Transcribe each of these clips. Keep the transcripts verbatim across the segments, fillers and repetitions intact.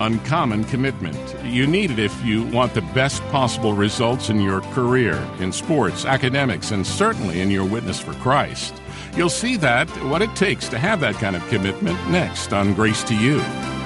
uncommon commitment. You need it if you want the best possible results in your career, in sports, academics, and certainly in your witness for Christ. You'll see that, what it takes to have that kind of commitment, next on Grace to You.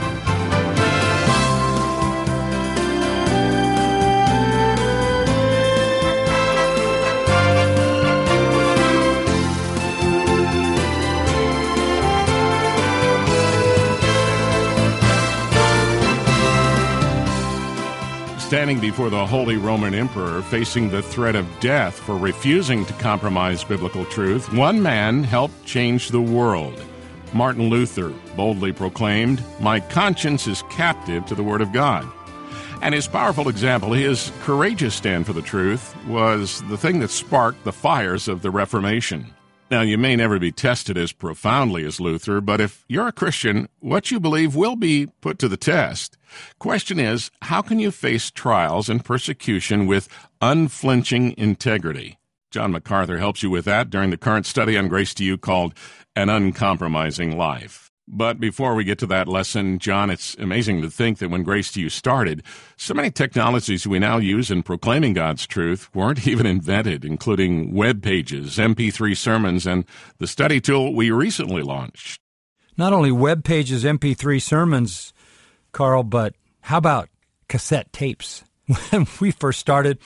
Standing before the Holy Roman Emperor, facing the threat of death for refusing to compromise biblical truth, one man helped change the world. Martin Luther boldly proclaimed, "My conscience is captive to the Word of God." And his powerful example, his courageous stand for the truth, was the thing that sparked the fires of the Reformation. Now, you may never be tested as profoundly as Luther, but if you're a Christian, what you believe will be put to the test. Question is, how can you face trials and persecution with unflinching integrity? John MacArthur helps you with that during the current study on Grace to You called An Uncompromising Life. But before we get to that lesson, John, it's amazing to think that when Grace to You started, so many technologies we now use in proclaiming God's truth weren't even invented, including web pages, M P three sermons, and the study tool we recently launched. Not only web pages, M P three sermons, Carl, but how about cassette tapes? When we first started,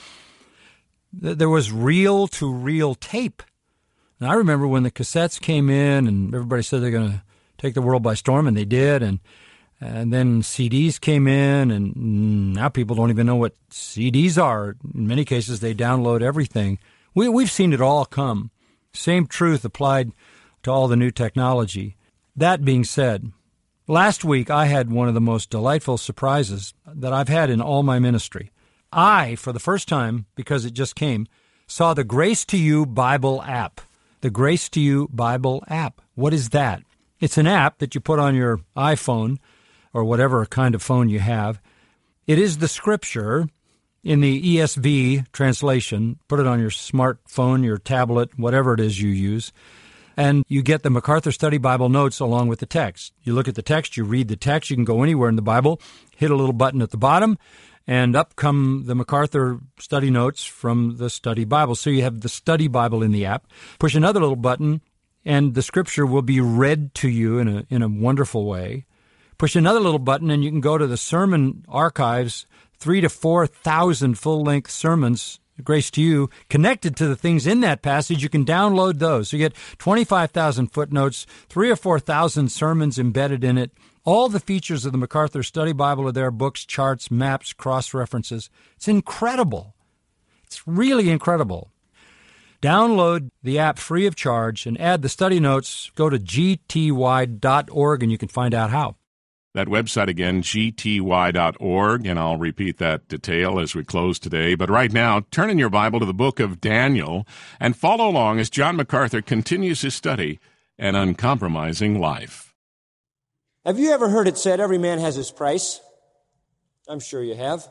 there was reel-to-reel tape. And I remember when the cassettes came in and everybody said they're going to take the world by storm, and they did, and and then C Ds came in, and now people don't even know what C Ds are. In many cases, they download everything. We, we've seen it all come. Same truth applied to all the new technology. That being said, last week I had one of the most delightful surprises that I've had in all my ministry. I, for the first time, because it just came, saw the Grace to You Bible app. The Grace to You Bible app. What is that? It's an app that you put on your iPhone or whatever kind of phone you have. It is the Scripture in the E S V translation. Put it on your smartphone, your tablet, whatever it is you use, and you get the MacArthur Study Bible notes along with the text. You look at the text, you read the text, you can go anywhere in the Bible, hit a little button at the bottom, and up come the MacArthur Study Notes from the Study Bible. So you have the Study Bible in the app. Push another little button, and the Scripture will be read to you in a in a wonderful way. Push another little button, and you can go to the sermon archives, three to four thousand full-length sermons, Grace to You, connected to the things in that passage. You can download those. So you get twenty-five thousand footnotes, three or four thousand sermons embedded in it. All the features of the MacArthur Study Bible are there: books, charts, maps, cross-references. It's incredible. It's really incredible. Download the app free of charge and add the study notes. Go to G T Y dot org and you can find out how. That website again, G T Y dot org, and I'll repeat that detail as we close today. But right now, turn in your Bible to the book of Daniel and follow along as John MacArthur continues his study, An Uncompromising Life. Have you ever heard it said, every man has his price? I'm sure you have.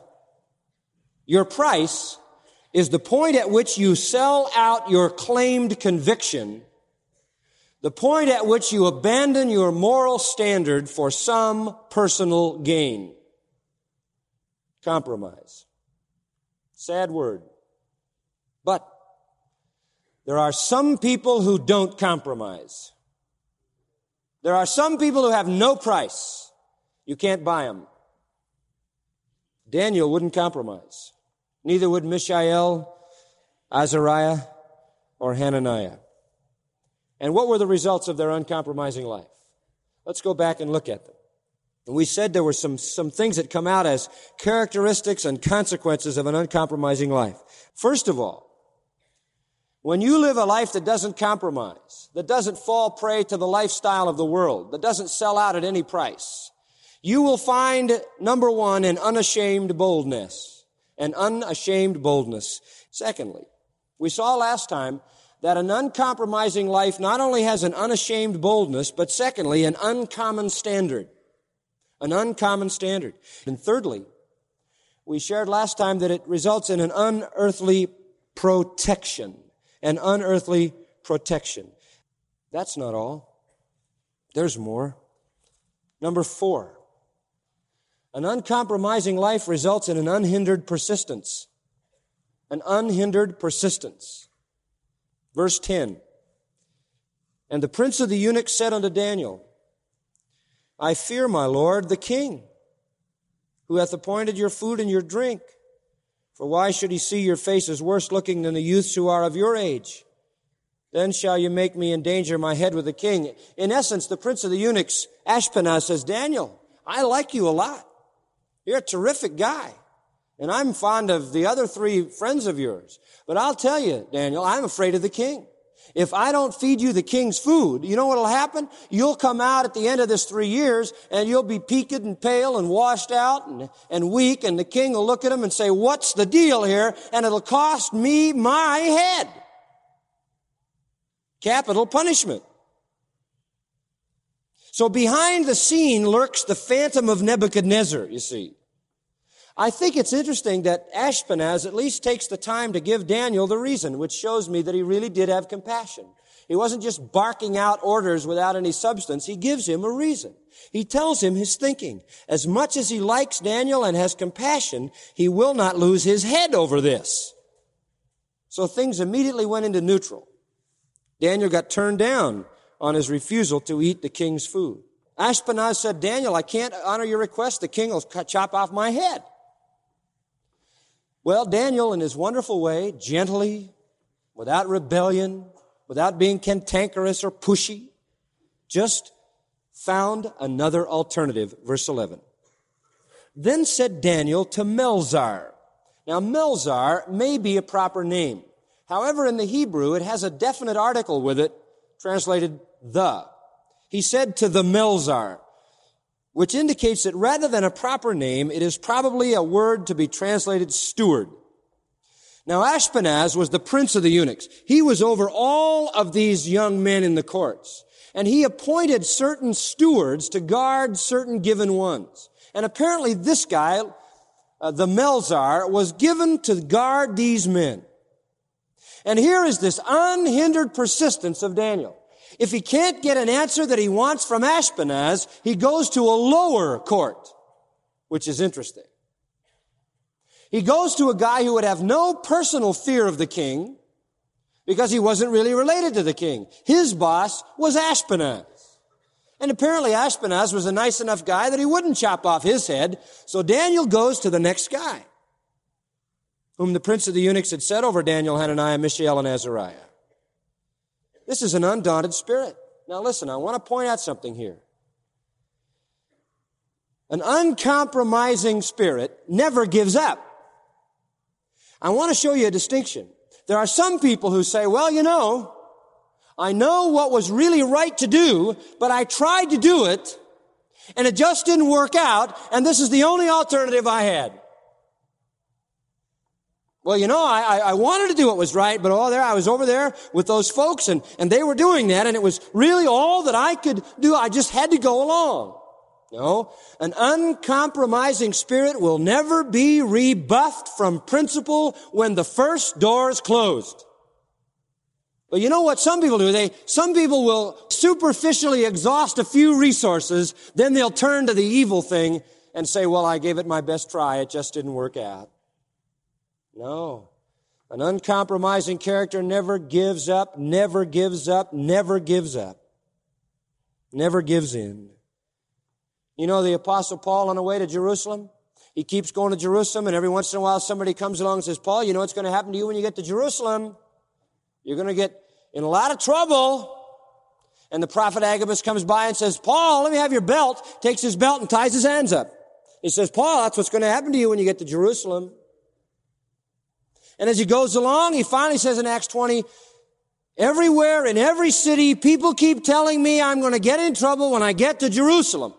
Your price is the point at which you sell out your claimed conviction, the point at which you abandon your moral standard for some personal gain. Compromise. Sad word. But there are some people who don't compromise. There are some people who have no price. You can't buy them. Daniel wouldn't compromise. Neither would Mishael, Azariah, or Hananiah. And what were the results of their uncompromising life? Let's go back and look at them. And we said there were some, some things that come out as characteristics and consequences of an uncompromising life. First of all, when you live a life that doesn't compromise, that doesn't fall prey to the lifestyle of the world, that doesn't sell out at any price, you will find, number one, an unashamed boldness. An unashamed boldness. Secondly, we saw last time that an uncompromising life not only has an unashamed boldness, but secondly, an uncommon standard. An uncommon standard. And thirdly, we shared last time that it results in an unearthly protection. An unearthly protection. That's not all. There's more. Number four. An uncompromising life results in an unhindered persistence. An unhindered persistence. Verse ten. And the prince of the eunuchs said unto Daniel, I fear my lord the king, who hath appointed your food and your drink. For why should he see your faces worse looking than the youths who are of your age? Then shall you make me endanger my head with the king. In essence, the prince of the eunuchs, Ashpenaz, says, Daniel, I like you a lot. You're a terrific guy. And I'm fond of the other three friends of yours. But I'll tell you, Daniel, I'm afraid of the king. If I don't feed you the king's food, you know what'll happen? You'll come out at the end of this three years and you'll be peaked and pale and washed out and, and weak, and the king will look at him and say, what's the deal here? And it'll cost me my head. Capital punishment. So behind the scene lurks the phantom of Nebuchadnezzar, you see. I think it's interesting that Ashpenaz at least takes the time to give Daniel the reason, which shows me that he really did have compassion. He wasn't just barking out orders without any substance. He gives him a reason. He tells him his thinking. As much as he likes Daniel and has compassion, he will not lose his head over this. So things immediately went into neutral. Daniel got turned down on his refusal to eat the king's food. Ashpenaz said, Daniel, I can't honor your request. The king will chop off my head. Well, Daniel, in his wonderful way, gently, without rebellion, without being cantankerous or pushy, just found another alternative. Verse eleven. Then said Daniel to Melzar. Now, Melzar may be a proper name. However, in the Hebrew, it has a definite article with it, translated the. He said to the Melzar, which indicates that rather than a proper name, it is probably a word to be translated steward. Now, Ashpenaz was the prince of the eunuchs. He was over all of these young men in the courts. And he appointed certain stewards to guard certain given ones. And apparently this guy, uh, the Melzar, was given to guard these men. And here is this unhindered persistence of Daniel. If he can't get an answer that he wants from Ashpenaz, he goes to a lower court, which is interesting. He goes to a guy who would have no personal fear of the king because he wasn't really related to the king. His boss was Ashpenaz. And apparently Ashpenaz was a nice enough guy that he wouldn't chop off his head. So Daniel goes to the next guy, whom the prince of the eunuchs had set over Daniel, Hananiah, Mishael, and Azariah. This is an undaunted spirit. Now listen, I want to point out something here. An uncompromising spirit never gives up. I want to show you a distinction. There are some people who say, well, you know, I know what was really right to do, but I tried to do it, and it just didn't work out, and this is the only alternative I had. Well, you know, I, I wanted to do what was right, but oh, there I was over there with those folks, and, and they were doing that, and it was really all that I could do. I just had to go along. No, an uncompromising spirit will never be rebuffed from principle when the first door is closed. But you know what some people do? They, some people will superficially exhaust a few resources, then they'll turn to the evil thing and say, well, I gave it my best try, it just didn't work out. No. An uncompromising character never gives up, never gives up, never gives up. Never gives in. You know the Apostle Paul on the way to Jerusalem? He keeps going to Jerusalem, and every once in a while somebody comes along and says, Paul, you know what's going to happen to you when you get to Jerusalem? You're going to get in a lot of trouble. And the prophet Agabus comes by and says, Paul, let me have your belt. Takes his belt and ties his hands up. He says, Paul, that's what's going to happen to you when you get to Jerusalem. And as he goes along, he finally says in Acts twenty, everywhere in every city, people keep telling me I'm going to get in trouble when I get to Jerusalem.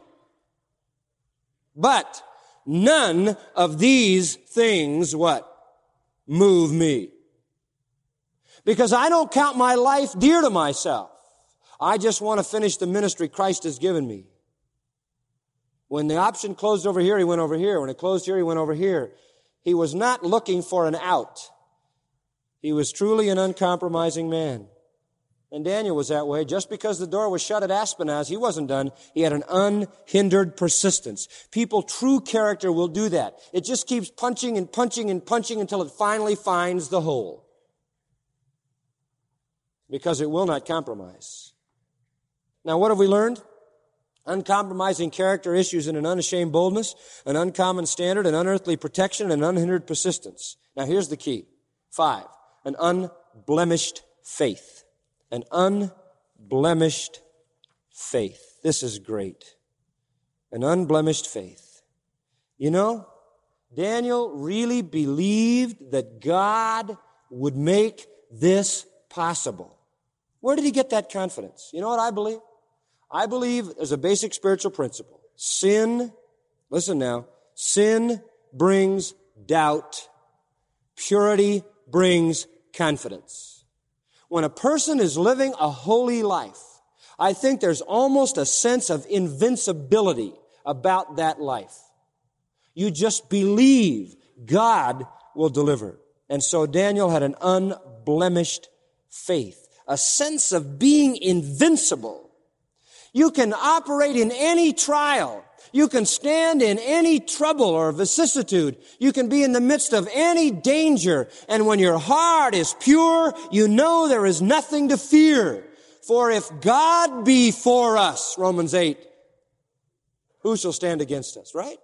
But none of these things, what? Move me. Because I don't count my life dear to myself. I just want to finish the ministry Christ has given me. When the option closed over here, he went over here. When it closed here, he went over here. He was not looking for an out. He was truly an uncompromising man. And Daniel was that way. Just because the door was shut at Aspenaz, he wasn't done. He had an unhindered persistence. People, true character will do that. It just keeps punching and punching and punching until it finally finds the hole. Because it will not compromise. Now, what have we learned? Uncompromising character issues in an unashamed boldness, an uncommon standard, an unearthly protection, and unhindered persistence. Now, here's the key. Five, an unblemished faith. An unblemished faith. This is great. An unblemished faith. You know, Daniel really believed that God would make this possible. Where did he get that confidence? You know what I believe? I believe there's a basic spiritual principle. Sin, listen now, sin brings doubt. Purity brings confidence. When a person is living a holy life, I think there's almost a sense of invincibility about that life. You just believe God will deliver. And so Daniel had an unblemished faith, a sense of being invincible. You can operate in any trial. You can stand in any trouble or vicissitude. You can be in the midst of any danger. And when your heart is pure, you know there is nothing to fear. For if God be for us, Romans eight, who shall stand against us, right?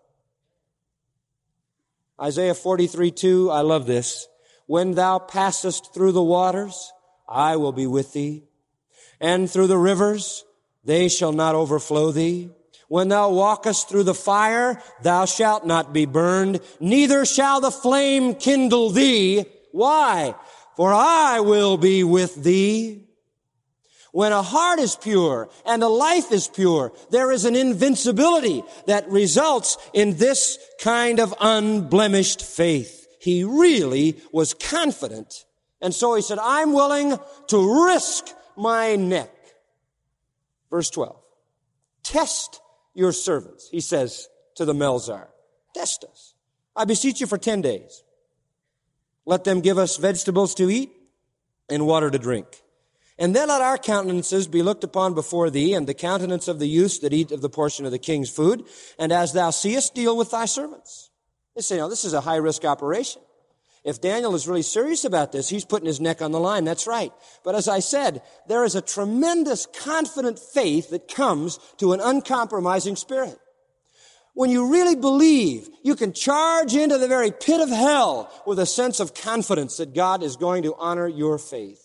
Isaiah forty-three two, I love this. When thou passest through the waters, I will be with thee. And through the rivers, they shall not overflow thee. When thou walkest through the fire, thou shalt not be burned, neither shall the flame kindle thee. Why? For I will be with thee. When a heart is pure and a life is pure, there is an invincibility that results in this kind of unblemished faith. He really was confident. And so he said, I'm willing to risk my neck. Verse twelve. Test your servants, he says to the Melzar. Test us. I beseech you for ten days. Let them give us vegetables to eat and water to drink. And then let our countenances be looked upon before thee, and the countenance of the youths that eat of the portion of the king's food. And as thou seest, deal with thy servants. They say, now, this is a high-risk operation. If Daniel is really serious about this, he's putting his neck on the line. That's right. But as I said, there is a tremendous confident faith that comes to an uncompromising spirit. When you really believe, you can charge into the very pit of hell with a sense of confidence that God is going to honor your faith.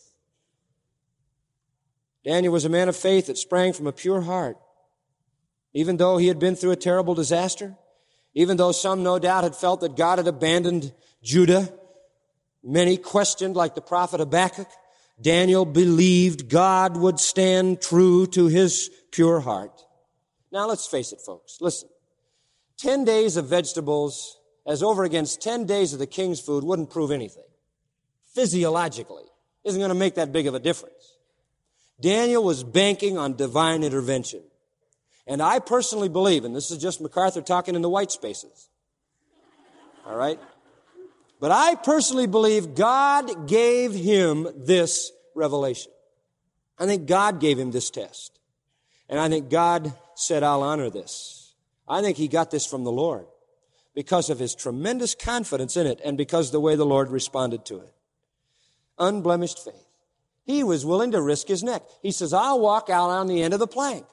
Daniel was a man of faith that sprang from a pure heart. Even though he had been through a terrible disaster, even though some no doubt had felt that God had abandoned Judah, many questioned, like the prophet Habakkuk, Daniel believed God would stand true to his pure heart. Now let's face it, folks. Listen. Ten days of vegetables as over against ten days of the king's food wouldn't prove anything. Physiologically, isn't going to make that big of a difference. Daniel was banking on divine intervention. And I personally believe, and this is just MacArthur talking in the white spaces, all right? But I personally believe God gave him this revelation. I think God gave him this test. And I think God said, I'll honor this. I think he got this from the Lord because of his tremendous confidence in it and because of the way the Lord responded to it. Unblemished faith. He was willing to risk his neck. He says, I'll walk out on the end of the plank.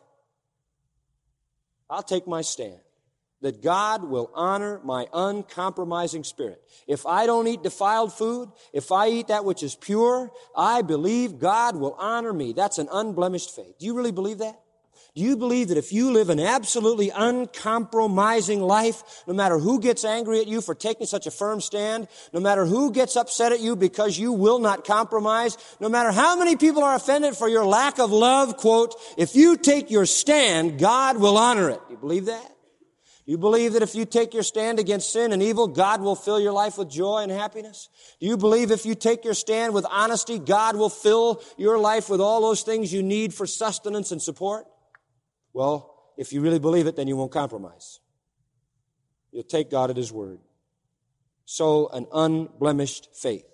I'll take my stand that God will honor my uncompromising spirit. If I don't eat defiled food, if I eat that which is pure, I believe God will honor me. That's an unblemished faith. Do you really believe that? Do you believe that if you live an absolutely uncompromising life, no matter who gets angry at you for taking such a firm stand, no matter who gets upset at you because you will not compromise, no matter how many people are offended for your lack of love, quote, if you take your stand, God will honor it. Do you believe that? Do you believe that if you take your stand against sin and evil, God will fill your life with joy and happiness? Do you believe if you take your stand with honesty, God will fill your life with all those things you need for sustenance and support? Well, if you really believe it, then you won't compromise. You'll take God at his word. So, an unblemished faith.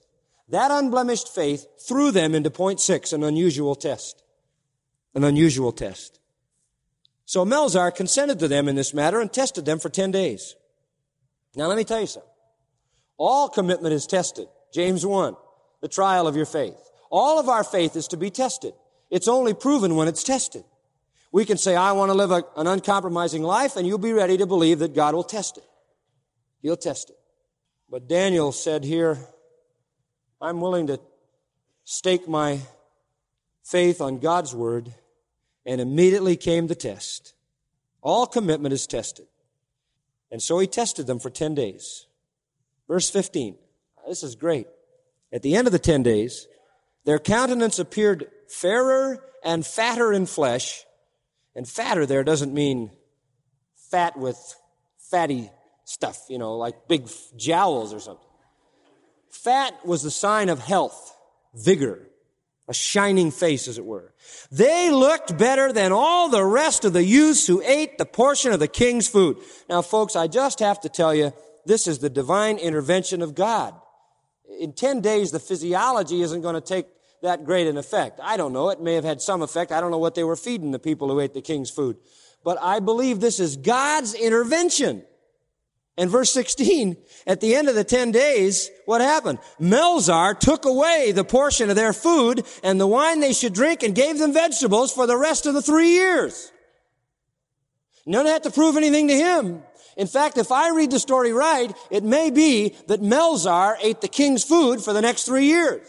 That unblemished faith threw them into point six, an unusual test. An unusual test. So Melzar consented to them in this matter and tested them for ten days. Now let me tell you something. All commitment is tested. James one, the trial of your faith. All of our faith is to be tested. It's only proven when it's tested. We can say, I want to live a, an uncompromising life, and you'll be ready to believe that God will test it. He'll test it. But Daniel said here, I'm willing to stake my faith on God's word, and immediately came the test. All commitment is tested. And so he tested them for ten days. Verse fifteen. This is great. At the end of the ten days, their countenance appeared fairer and fatter in flesh. And fatter there doesn't mean fat with fatty stuff, you know, like big jowls or something. Fat was the sign of health, vigor, a shining face, as it were. They looked better than all the rest of the youths who ate the portion of the king's food. Now, folks, I just have to tell you, this is the divine intervention of God. In ten days, the physiology isn't going to take that great an effect. I don't know. It may have had some effect. I don't know what they were feeding the people who ate the king's food. But I believe this is God's intervention. And verse sixteen, at the end of the ten days, what happened? Melzar took away the portion of their food and the wine they should drink and gave them vegetables for the rest of the three years. You don't have to prove anything to him. In fact, if I read the story right, it may be that Melzar ate the king's food for the next three years.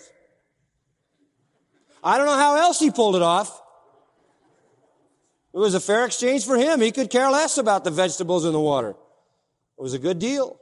I don't know how else he pulled it off. It was a fair exchange for him. He could care less about the vegetables in the water. It was a good deal.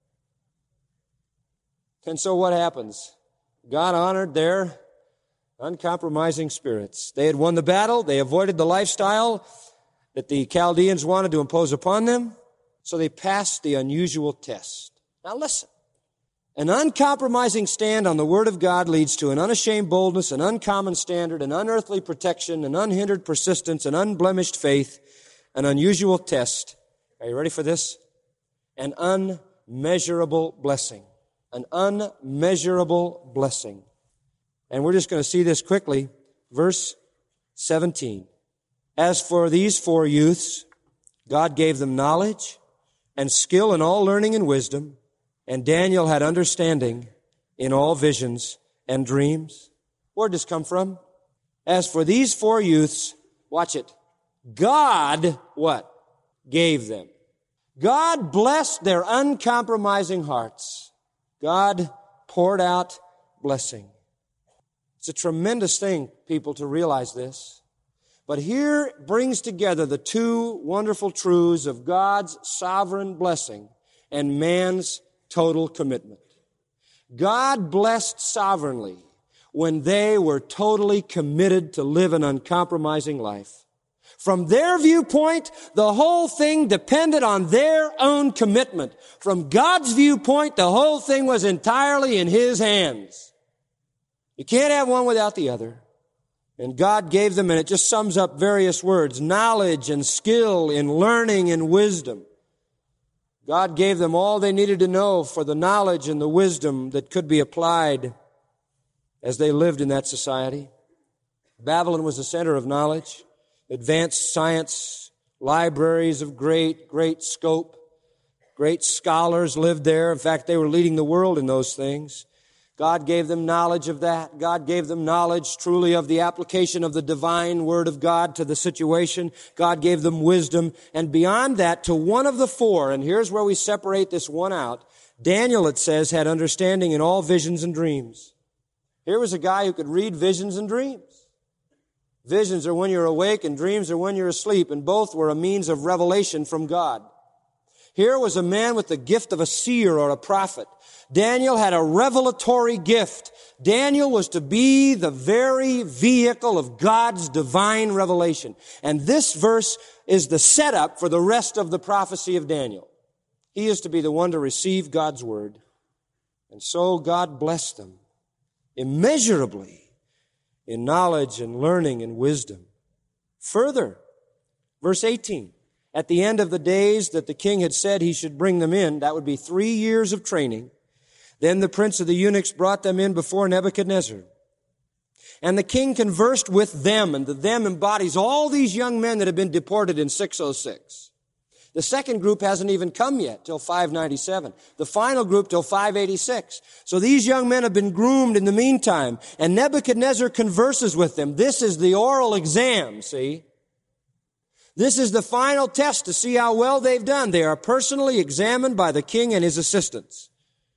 And so what happens? God honored their uncompromising spirits. They had won the battle. They avoided the lifestyle that the Chaldeans wanted to impose upon them. So they passed the unusual test. Now listen. An uncompromising stand on the Word of God leads to an unashamed boldness, an uncommon standard, an unearthly protection, an unhindered persistence, an unblemished faith, an unusual test. Are you ready for this? An unmeasurable blessing. An unmeasurable blessing. And we're just going to see this quickly. Verse seventeen. As for these four youths, God gave them knowledge and skill in all learning and wisdom, and Daniel had understanding in all visions and dreams. Where did this come from? As for these four youths, watch it, God, what? Gave them. God blessed their uncompromising hearts. God poured out blessing. It's a tremendous thing, people, to realize this. But here brings together the two wonderful truths of God's sovereign blessing and man's total commitment. God blessed sovereignly when they were totally committed to live an uncompromising life. From their viewpoint, the whole thing depended on their own commitment. From God's viewpoint, the whole thing was entirely in His hands. You can't have one without the other. And God gave them, and it just sums up various words, knowledge and skill in learning and wisdom. God gave them all they needed to know for the knowledge and the wisdom that could be applied as they lived in that society. Babylon was the center of knowledge, advanced science, libraries of great, great scope. Great scholars lived there. In fact, they were leading the world in those things. God gave them knowledge of that. God gave them knowledge truly of the application of the divine Word of God to the situation. God gave them wisdom. And beyond that, to one of the four, and here's where we separate this one out, Daniel, it says, had understanding in all visions and dreams. Here was a guy who could read visions and dreams. Visions are when you're awake and dreams are when you're asleep, and both were a means of revelation from God. Here was a man with the gift of a seer or a prophet. Daniel had a revelatory gift. Daniel was to be the very vehicle of God's divine revelation. And this verse is the setup for the rest of the prophecy of Daniel. He is to be the one to receive God's word. And so God blessed them immeasurably in knowledge and learning and wisdom. Further, verse eighteen. At the end of the days that the king had said he should bring them in, that would be three years of training, Then the prince of the eunuchs brought them in before Nebuchadnezzar. And the king conversed with them, and the them embodies all these young men that have been deported in six oh six. The second group hasn't even come yet till five ninety-seven. The final group till five eighty-six. So these young men have been groomed in the meantime, and Nebuchadnezzar converses with them. This is the oral exam, see? This is the final test to see how well they've done. They are personally examined by the king and his assistants.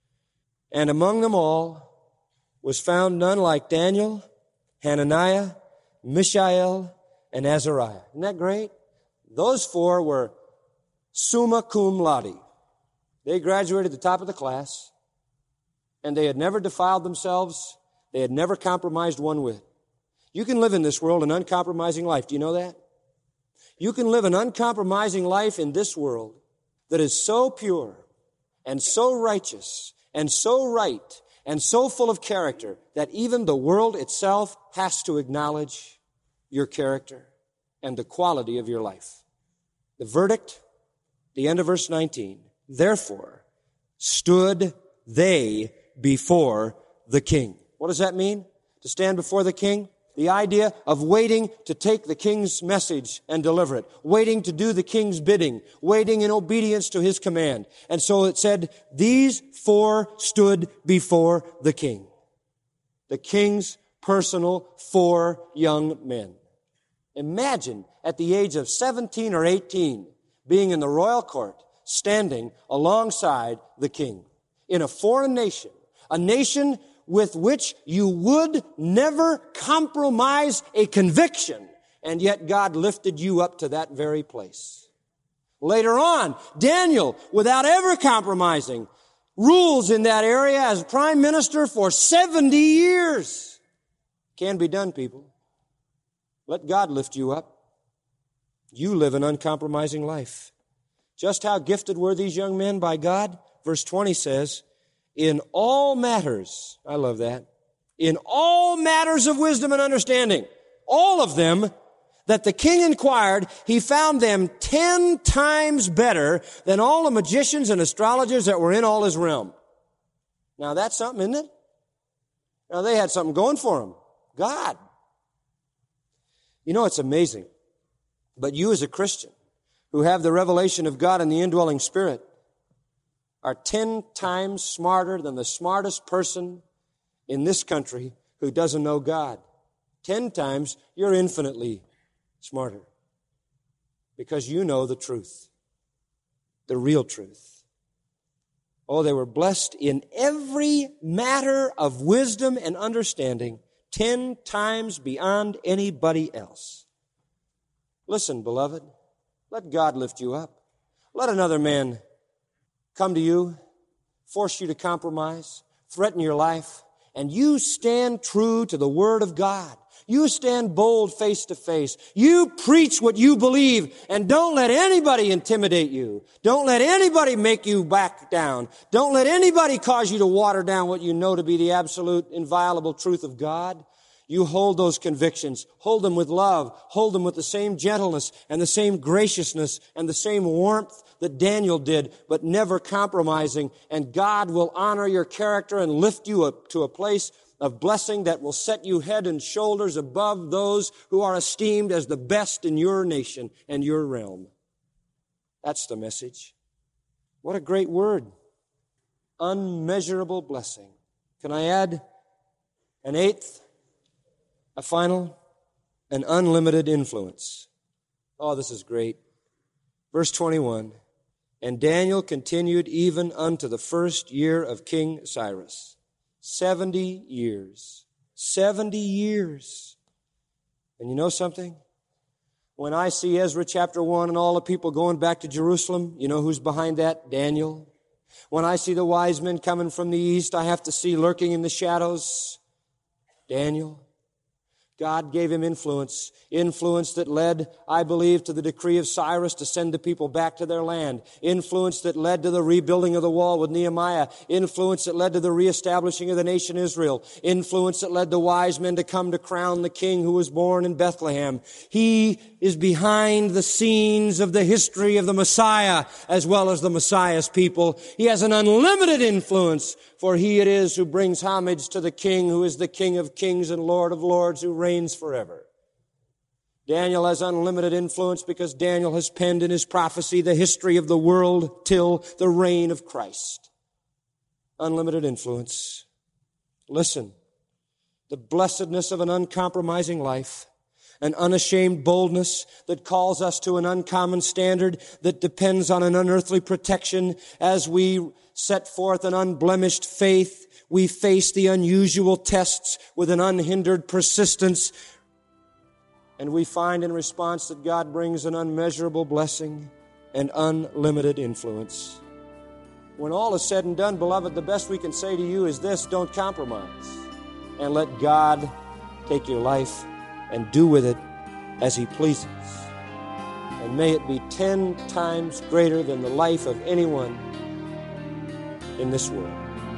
And among them all was found none like Daniel, Hananiah, Mishael, and Azariah. Isn't that great? Those four were summa cum laude. They graduated at the top of the class, and they had never defiled themselves. They had never compromised one whit. You can live in this world an uncompromising life. Do you know that? You can live an uncompromising life in this world that is so pure and so righteous and so right and so full of character that even the world itself has to acknowledge your character and the quality of your life. The verdict, the end of verse nineteen, therefore stood they before the king. What does that mean? To stand before the king? The idea of waiting to take the king's message and deliver it. Waiting to do the king's bidding. Waiting in obedience to his command. And so it said, these four stood before the king. The king's personal four young men. Imagine at the age of seventeen or eighteen being in the royal court, standing alongside the king. In a foreign nation. A nation with which you would never compromise a conviction, and yet God lifted you up to that very place. Later on, Daniel, without ever compromising, rules in that area as prime minister for seventy years. Can be done, people. Let God lift you up. You live an uncompromising life. Just how gifted were these young men by God? Verse twenty says, in all matters, I love that, in all matters of wisdom and understanding, all of them that the king inquired, he found them ten times better than all the magicians and astrologers that were in all his realm. Now that's something, isn't it? Now they had something going for them. God. You know, it's amazing. But you as a Christian who have the revelation of God and the indwelling Spirit are ten times smarter than the smartest person in this country who doesn't know God. Ten times, you're infinitely smarter because you know the truth, the real truth. Oh, they were blessed in every matter of wisdom and understanding, ten times beyond anybody else. Listen, beloved, let God lift you up. Let another man come to you, force you to compromise, threaten your life, and you stand true to the Word of God. You stand bold face to face. You preach what you believe, and don't let anybody intimidate you. Don't let anybody make you back down. Don't let anybody cause you to water down what you know to be the absolute, inviolable truth of God. You hold those convictions. Hold them with love. Hold them with the same gentleness and the same graciousness and the same warmth that Daniel did, but never compromising. And God will honor your character and lift you up to a place of blessing that will set you head and shoulders above those who are esteemed as the best in your nation and your realm. That's the message. What a great word. Unmeasurable blessing. Can I add an eighth? A final, an unlimited influence. Oh, this is great. Verse twenty-one, and Daniel continued even unto the first year of King Cyrus. Seventy years. Seventy years. And you know something? When I see Ezra chapter one and all the people going back to Jerusalem, you know who's behind that? Daniel. When I see the wise men coming from the east, I have to see lurking in the shadows, Daniel. God gave him influence, influence that led, I believe, to the decree of Cyrus to send the people back to their land, influence that led to the rebuilding of the wall with Nehemiah, influence that led to the reestablishing of the nation Israel, influence that led the wise men to come to crown the king who was born in Bethlehem. He is behind the scenes of the history of the Messiah as well as the Messiah's people. He has an unlimited influence, for he it is who brings homage to the King who is the King of kings and Lord of lords, who reigns forever. Daniel has unlimited influence because Daniel has penned in his prophecy the history of the world till the reign of Christ. Unlimited influence. Listen, the blessedness of an uncompromising life, an unashamed boldness that calls us to an uncommon standard that depends on an unearthly protection. As we set forth an unblemished faith, we face the unusual tests with an unhindered persistence, and we find in response that God brings an unmeasurable blessing and unlimited influence. When all is said and done, beloved, the best we can say to you is this: don't compromise, and let God take your life and do with it as he pleases. And may it be ten times greater than the life of anyone in this world.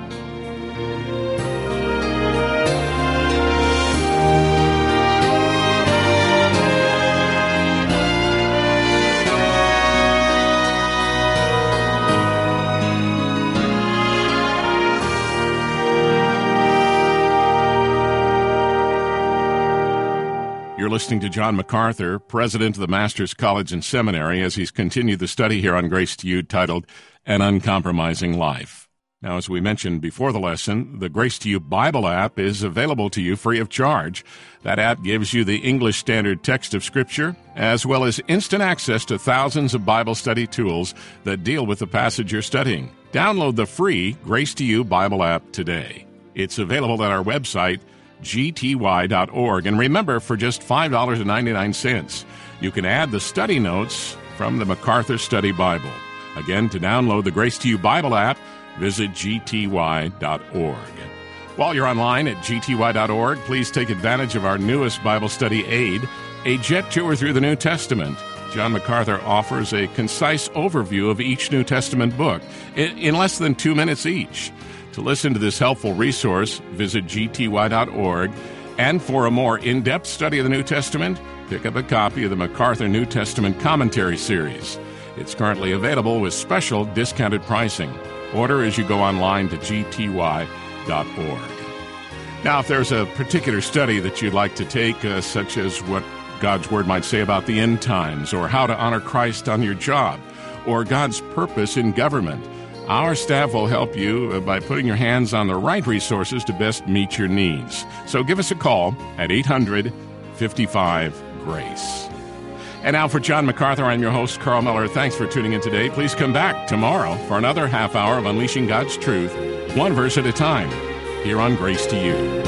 You're listening to John MacArthur, president of the Masters College and Seminary, as he's continued the study here on Grace to You titled An Uncompromising Life. Now, as we mentioned before the lesson, the Grace to You Bible app is available to you free of charge. That app gives you the English Standard Text of Scripture, as well as instant access to thousands of Bible study tools that deal with the passage you're studying. Download the free Grace to You Bible app today. It's available at our website, G T Y dot org. And remember, for just five dollars and ninety-nine cents, you can add the study notes from the MacArthur Study Bible. Again, to download the Grace to You Bible app, visit G T Y dot org. While you're online at G T Y dot org, please take advantage of our newest Bible study aid, A Jet Tour Through the New Testament. John MacArthur offers a concise overview of each New Testament book in, in less than two minutes each. To listen to this helpful resource, visit G T Y dot org. And for a more in-depth study of the New Testament, pick up a copy of the MacArthur New Testament Commentary Series. It's currently available with special discounted pricing. Order as you go online to G T Y dot org. Now, if there's a particular study that you'd like to take, uh, such as what God's Word might say about the end times, or how to honor Christ on your job, or God's purpose in government, our staff will help you by putting your hands on the right resources to best meet your needs. So give us a call at eight hundred, fifty-five, GRACE. And now for John MacArthur, I'm your host, Carl Miller. Thanks for tuning in today. Please come back tomorrow for another half hour of Unleashing God's Truth, one verse at a time, here on Grace to You.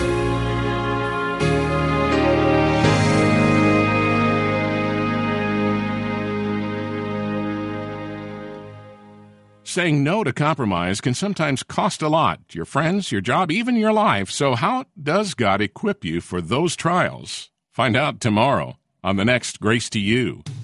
Saying no to compromise can sometimes cost a lot, your friends, your job, even your life. So how does God equip you for those trials? Find out tomorrow on the next Grace to You.